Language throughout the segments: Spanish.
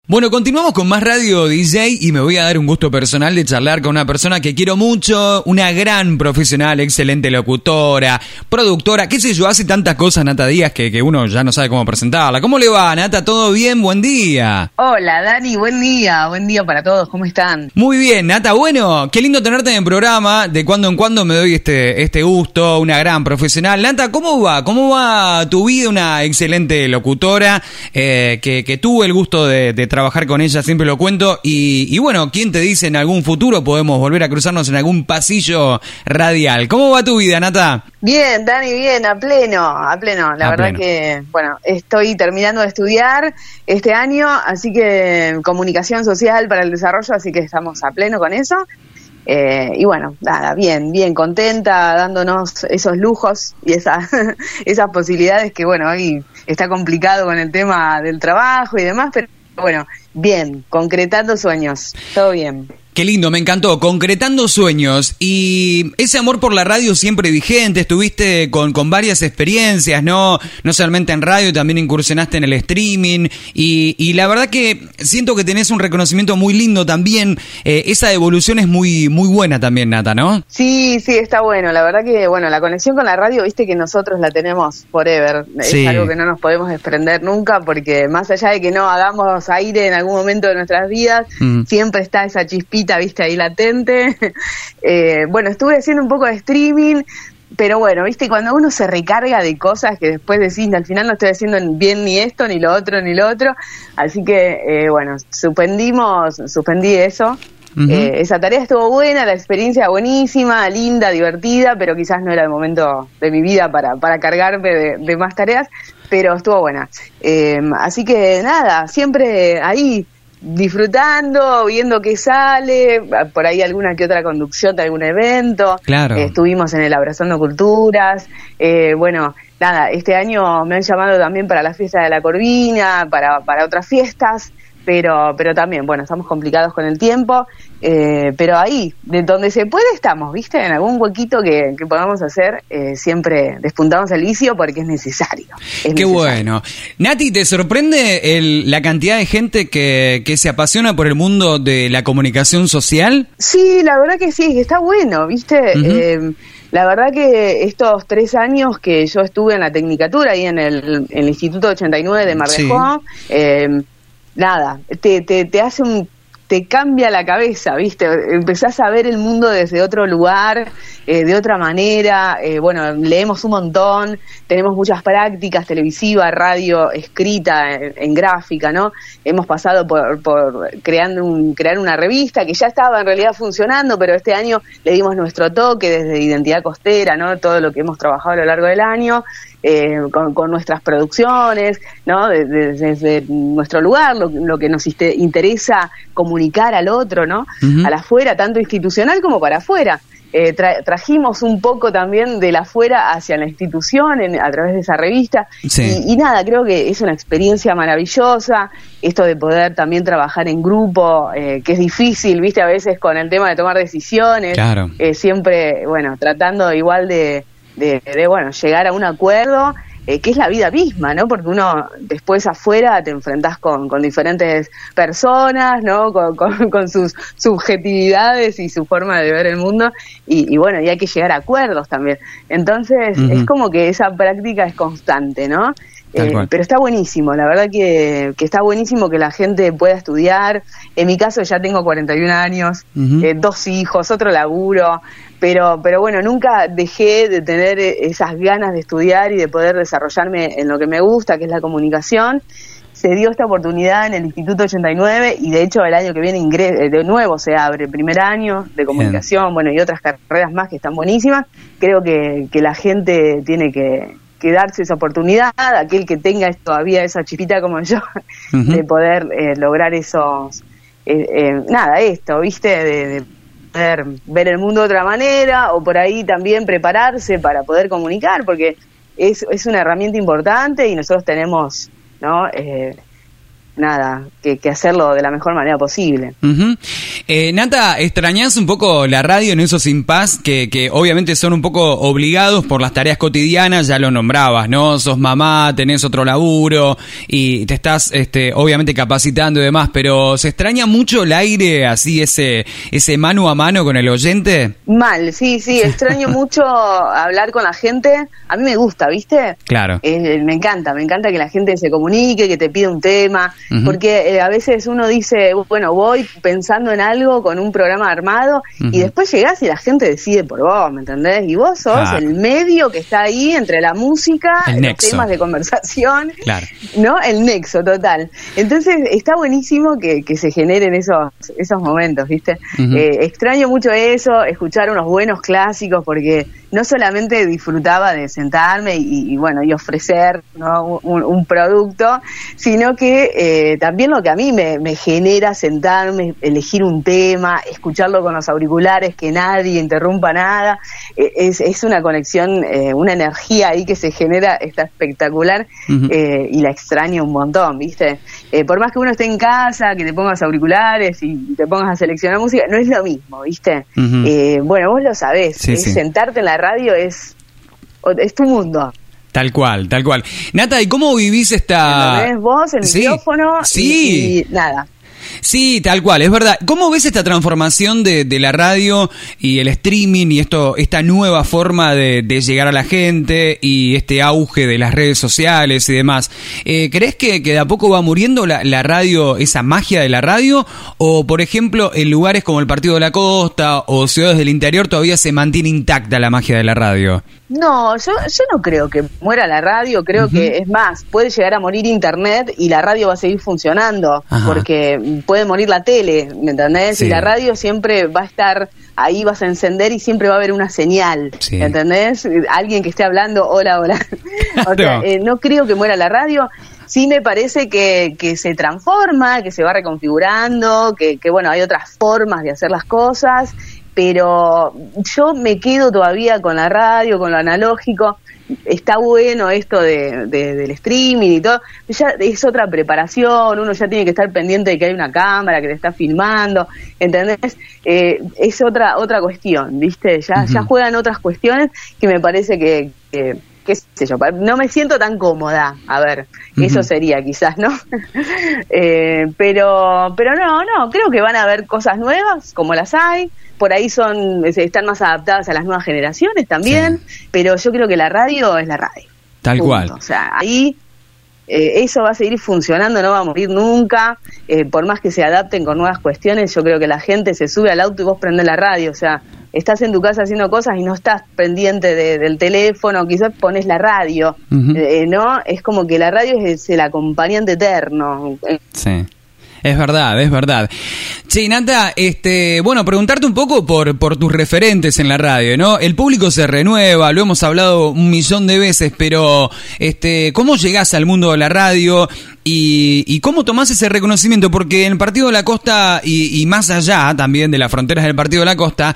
Bueno, continuamos con más Radio DJ y me voy a dar un gusto personal de charlar con una persona que quiero mucho, una gran profesional, excelente locutora, productora, qué sé yo, hace tantas cosas, Nata Díaz, que uno ya no sabe cómo presentarla. ¿Cómo le va, Nata? ¿Todo bien? Buen día. Hola, Dani, buen día para todos, ¿cómo están? Muy bien, Nata, bueno, qué lindo tenerte en el programa, de cuando en cuando me doy este gusto, una gran profesional. Nata, ¿cómo va? ¿Cómo va tu vida? Una excelente locutora, que tuve el gusto de trabajar con ella, siempre lo cuento, y bueno, ¿quién te dice en algún futuro podemos volver a cruzarnos en algún pasillo radial? ¿Cómo va tu vida, Nata? Bien, Dani, bien, a pleno. La verdad que, bueno, estoy terminando de estudiar este año, así que comunicación social para el desarrollo, así que estamos a pleno con eso. Y bueno, nada, bien contenta, dándonos esos lujos y esas posibilidades que, bueno, hoy está complicado con el tema del trabajo y demás, pero bueno, bien, concretando sueños, todo bien. Qué lindo, me encantó, concretando sueños. Y ese amor por la radio siempre vigente, estuviste con varias experiencias, no solamente en radio, también incursionaste en el streaming, y la verdad que siento que tenés un reconocimiento muy lindo también. Esa evolución es muy buena también, Nata, ¿no? Sí, está bueno, la verdad que, bueno, la conexión con la radio, viste que nosotros la tenemos forever, sí. Es algo que no nos podemos desprender nunca, porque más allá de que no hagamos aire en algún momento de nuestras vidas, siempre está esa chispita, viste, ahí latente. Bueno, estuve haciendo un poco de streaming, pero bueno, viste, cuando uno se recarga de cosas que después decís, al final no estoy haciendo bien ni esto, ni lo otro, así que, bueno, suspendí eso. Esa tarea estuvo buena, la experiencia buenísima, linda, divertida, pero quizás no era el momento de mi vida para cargarme de más tareas, pero estuvo buena. Así que nada, siempre ahí disfrutando, viendo qué sale, por ahí alguna que otra conducción de algún evento. Claro. Estuvimos en el Abrazando Culturas, bueno, nada, este año me han llamado también para la fiesta de la Corvina, para otras fiestas, pero también, bueno, estamos complicados con el tiempo, pero ahí, de donde se puede estamos, ¿viste? En algún huequito que podamos hacer, siempre despuntamos el vicio porque es necesario. Qué bueno. Nati, ¿te sorprende la cantidad de gente que se apasiona por el mundo de la comunicación social? Sí, la verdad que sí, está bueno, ¿viste? La verdad que estos 3 años que yo estuve en la Tecnicatura, ahí en el Instituto 89 de Mar del Plata, nada, te hace te cambia la cabeza, ¿viste? Empezás a ver el mundo desde otro lugar, de otra manera. Bueno, leemos un montón, tenemos muchas prácticas, televisiva, radio, escrita, en gráfica, ¿no? Hemos pasado por crear una revista que ya estaba en realidad funcionando, pero este año le dimos nuestro toque desde Identidad Costera, ¿no? Todo lo que hemos trabajado a lo largo del año. Con nuestras producciones, ¿no? Desde nuestro lugar, lo que nos interesa comunicar al otro, ¿no? Al afuera, tanto institucional como para afuera. Trajimos un poco también de la afuera hacia la institución a través de esa revista. Sí. Y nada, creo que es una experiencia maravillosa, esto de poder también trabajar en grupo, que es difícil, ¿viste? A veces con el tema de tomar decisiones. Claro. Siempre, bueno, tratando igual de bueno, llegar a un acuerdo, que es la vida misma, ¿no? Porque uno después afuera te enfrentás con diferentes personas, ¿no? Con sus subjetividades y su forma de ver el mundo, y bueno, y hay que llegar a acuerdos también. Entonces, es como que esa práctica es constante, ¿no? Pero está buenísimo, la verdad que está buenísimo que la gente pueda estudiar. En mi caso ya tengo 41 años, 2 hijos, otro laburo, pero bueno, nunca dejé de tener esas ganas de estudiar y de poder desarrollarme en lo que me gusta, que es la comunicación. Se dio esta oportunidad en el Instituto 89 y de hecho el año que viene de nuevo se abre el primer año de comunicación, bueno, y otras carreras más que están buenísimas. Creo que la gente tiene que darse esa oportunidad, aquel que tenga todavía esa chispita como yo, de poder lograr esos, esto, ¿viste? De poder ver el mundo de otra manera, o por ahí también prepararse para poder comunicar, porque es una herramienta importante y nosotros tenemos, ¿no? nada, que hacerlo de la mejor manera posible. Uh-huh. Nata, ¿extrañás un poco la radio en esos impas que obviamente son un poco obligados por las tareas cotidianas? Ya lo nombrabas, ¿no? Sos mamá, tenés otro laburo y te estás obviamente capacitando y demás, pero ¿se extraña mucho el aire, así ese mano a mano con el oyente? Mal, sí, extraño mucho hablar con la gente. A mí me gusta, ¿viste? Claro. Me encanta que la gente se comunique, que te pida un tema. Uh-huh. Porque a veces uno dice, bueno, voy pensando en algo con un programa armado, uh-huh, y después llegás y la gente decide por vos, ¿me entendés? Y vos sos el medio que está ahí entre la música, los temas de conversación, claro, ¿no? El nexo total. Entonces está buenísimo que se generen esos momentos, ¿viste? Uh-huh. Extraño mucho eso, escuchar unos buenos clásicos, porque no solamente disfrutaba de sentarme y ofrecer, ¿no? un producto, sino que también lo que a mí me genera sentarme, elegir un tema, escucharlo con los auriculares, que nadie interrumpa nada, es una conexión, una energía ahí que se genera, está espectacular. Uh-huh. Y la extraño un montón, ¿viste? Por más que uno esté en casa, que te pongas auriculares y te pongas a seleccionar música, no es lo mismo, ¿viste? Uh-huh. Bueno, vos lo sabés, sí. Sentarte en la radio es tu mundo. Tal cual. Nata, ¿y cómo vivís esta...? ¿Lo ves vos, el micrófono? Sí. Y nada. Sí, tal cual, es verdad. ¿Cómo ves esta transformación de la radio y el streaming y esta nueva forma de llegar a la gente y este auge de las redes sociales y demás? ¿Crees que de a poco va muriendo la radio, esa magia de la radio? ¿O, por ejemplo, en lugares como el Partido de la Costa o ciudades del interior todavía se mantiene intacta la magia de la radio? No, yo no creo que muera la radio, creo uh-huh, que es más, puede llegar a morir internet y la radio va a seguir funcionando. Ajá. Porque puede morir la tele, ¿me entendés? Sí. Y la radio siempre va a estar ahí, vas a encender y siempre va a haber una señal, sí. ¿Me entendés? Alguien que esté hablando, hola. O sea, no creo que muera la radio. Sí me parece que se transforma, que se va reconfigurando, que bueno, hay otras formas de hacer las cosas, pero yo me quedo todavía con la radio, con lo analógico. Está bueno esto del streaming y todo, ya es otra preparación, uno ya tiene que estar pendiente de que hay una cámara que te está filmando, ¿entendés? Es otra cuestión, ¿viste? Ya juegan otras cuestiones que me parece que qué sé yo, no me siento tan cómoda, a ver, uh-huh, eso sería quizás, ¿no? Pero no, creo que van a haber cosas nuevas, como las hay, por ahí están más adaptadas a las nuevas generaciones también, sí. Pero yo creo que la radio es la radio. Tal punto. Cual. O sea, ahí eso va a seguir funcionando, no va a morir nunca, por más que se adapten con nuevas cuestiones, yo creo que la gente se sube al auto y vos prendés la radio, o sea, estás en tu casa haciendo cosas y no estás pendiente del teléfono, quizás pones la radio, uh-huh, ¿no? Es como que la radio es el acompañante eterno. Sí. Es verdad. Sí, Nata, bueno, preguntarte un poco por tus referentes en la radio, ¿no? El público se renueva, lo hemos hablado 1.000.000 de veces, pero ¿cómo llegás al mundo de la radio y cómo tomás ese reconocimiento? Porque en el Partido de la Costa y más allá también de las fronteras del Partido de la Costa,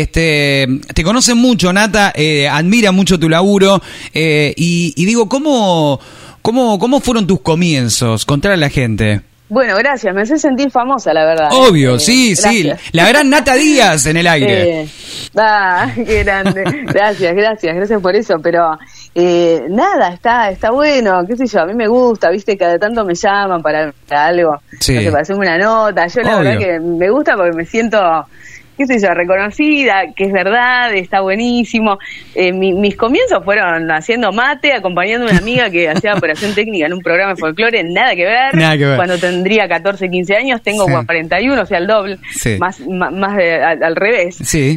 te conocen mucho, Nata, admira mucho tu laburo, y digo, ¿cómo fueron tus comienzos? Contar a la gente. Bueno, gracias, me hace sentir famosa, la verdad. Obvio, sí, la gran Nata Díaz en el aire. Qué grande, gracias por eso, pero nada, está bueno, qué sé yo, a mí me gusta, viste, cada tanto me llaman para algo, sí. No sé, para hacerme una nota, yo la verdad que me gusta porque me siento, qué sé yo, reconocida, que es verdad, está buenísimo. Mis comienzos fueron haciendo mate, acompañando a una amiga que hacía operación técnica en un programa de folclore, nada que ver. Cuando tendría 14, 15 años, tengo 41, o sea, el doble, sí. más al revés. Sí.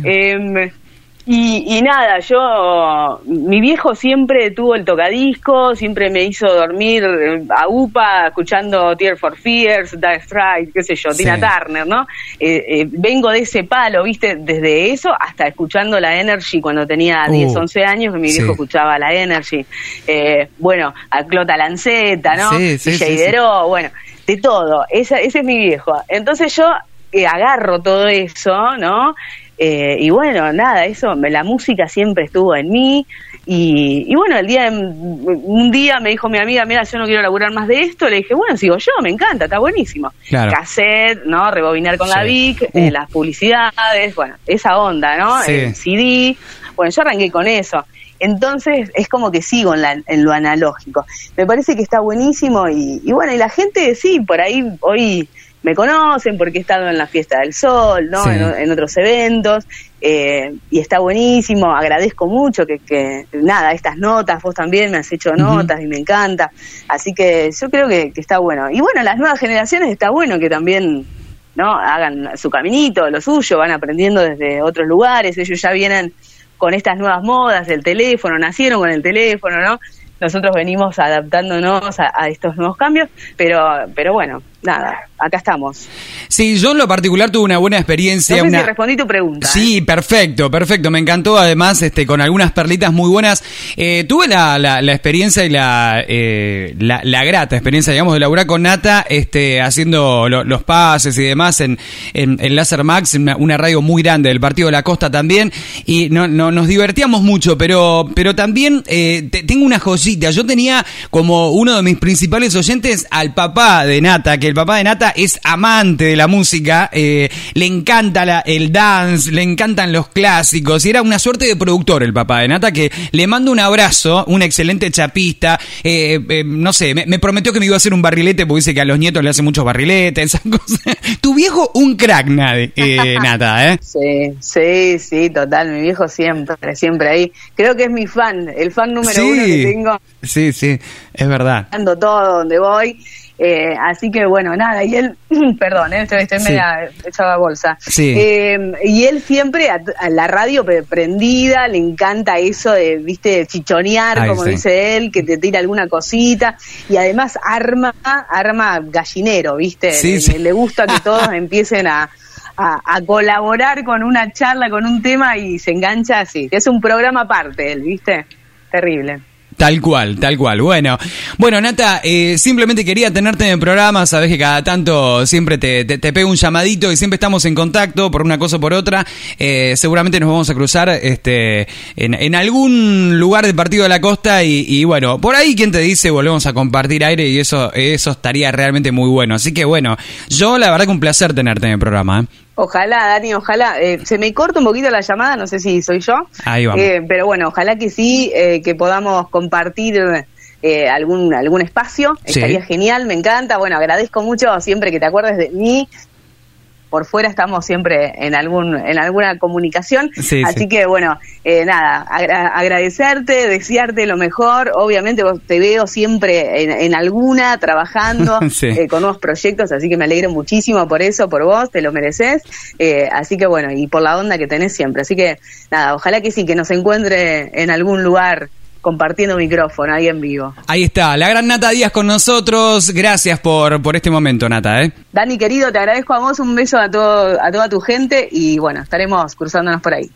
Y nada, mi viejo siempre tuvo el tocadisco, siempre me hizo dormir a UPA escuchando Tears for Fears, Dire Straits, qué sé yo, sí. Tina Turner, ¿no? Vengo de ese palo, ¿viste? Desde eso hasta escuchando la Energy cuando tenía 10, 11 años, que mi viejo escuchaba la Energy. Bueno, a Clota Lanceta, ¿no? DJ Deró, bueno, de todo. Ese es mi viejo. Entonces yo agarro todo eso, ¿no? Y bueno, nada, la música siempre estuvo en mí, Y bueno, un día me dijo mi amiga, mira, yo no quiero laburar más de esto. Le dije, bueno, sigo yo, me encanta, está buenísimo. Claro. Cassette, ¿no? Rebobinar con la Vic, las publicidades, bueno, esa onda, ¿no? Sí. El CD. Bueno, yo arranqué con eso. Entonces es como que sigo en lo analógico. Me parece que está buenísimo y bueno, y la gente sí, por ahí hoy me conocen porque he estado en la Fiesta del Sol, ¿no? Sí. En otros eventos, y está buenísimo. Agradezco mucho que nada, estas notas, vos también me has hecho notas y me encanta. Así que yo creo que está bueno. Y bueno, las nuevas generaciones está bueno que también, ¿no? Hagan su caminito, lo suyo, van aprendiendo desde otros lugares. Ellos ya vienen con estas nuevas modas del teléfono, nacieron con el teléfono, ¿no? Nosotros venimos adaptándonos a estos nuevos cambios, pero bueno, nada, acá estamos. Sí, yo en lo particular tuve una buena experiencia. No sé si respondí tu pregunta. Sí, perfecto, me encantó, además, con algunas perlitas muy buenas. Tuve la experiencia y la grata experiencia, digamos, de laburar con Nata, haciendo los pases y demás en Láser Max, una radio muy grande del Partido de la Costa también, y nos divertíamos mucho, pero también tengo una joyita. Yo tenía como uno de mis principales oyentes al papá de Nata, que el papá de Nata es amante de la música, le encanta el dance, le encantan los clásicos, y era una suerte de productor el papá de Nata, que le mando un abrazo, un excelente chapista, no sé, me prometió que me iba a hacer un barrilete, porque dice que a los nietos le hace muchos barriletes, esas cosas. Tu viejo un crack, Nata, ¿eh? Sí, total, mi viejo siempre ahí. Creo que es mi fan, el fan número uno que tengo. Sí, es verdad. Ando todo donde voy. Así que bueno, nada, y él, perdón, estoy media echada bolsa. Sí. Y él siempre a la radio prendida, le encanta eso de, viste, chichonear, como dice él, que te tira alguna cosita, y además arma gallinero, viste, le gusta que todos empiecen a colaborar con una charla, con un tema, y se engancha así. Es un programa aparte él, viste, terrible. Tal cual. Bueno, Nata, simplemente quería tenerte en el programa. Sabés que cada tanto siempre te pego un llamadito y siempre estamos en contacto por una cosa o por otra. Seguramente nos vamos a cruzar en algún lugar del Partido de la Costa y bueno, por ahí quien te dice volvemos a compartir aire, y eso estaría realmente muy bueno. Así que bueno, yo la verdad que un placer tenerte en el programa, ¿eh? Ojalá, Dani, ojalá. Se me corta un poquito la llamada, no sé si soy yo. Ahí vamos. Pero bueno, ojalá que sí, que podamos compartir algún espacio. Sí. Estaría genial, me encanta. Bueno, agradezco mucho siempre que te acuerdes de mí. Por fuera estamos siempre en alguna comunicación, así que bueno, nada, agradecerte, desearte lo mejor. Obviamente vos te veo siempre en alguna, trabajando con nuevos proyectos, así que me alegro muchísimo por eso, por vos, te lo mereces, así que bueno, y por la onda que tenés siempre, así que nada, ojalá que sí, que nos encuentre en algún lugar compartiendo micrófono ahí en vivo. Ahí está, la gran Nata Díaz con nosotros. Gracias por este momento, Nata, ¿eh? Dani, querido, te agradezco a vos, un beso a toda tu gente y bueno, estaremos cruzándonos por ahí.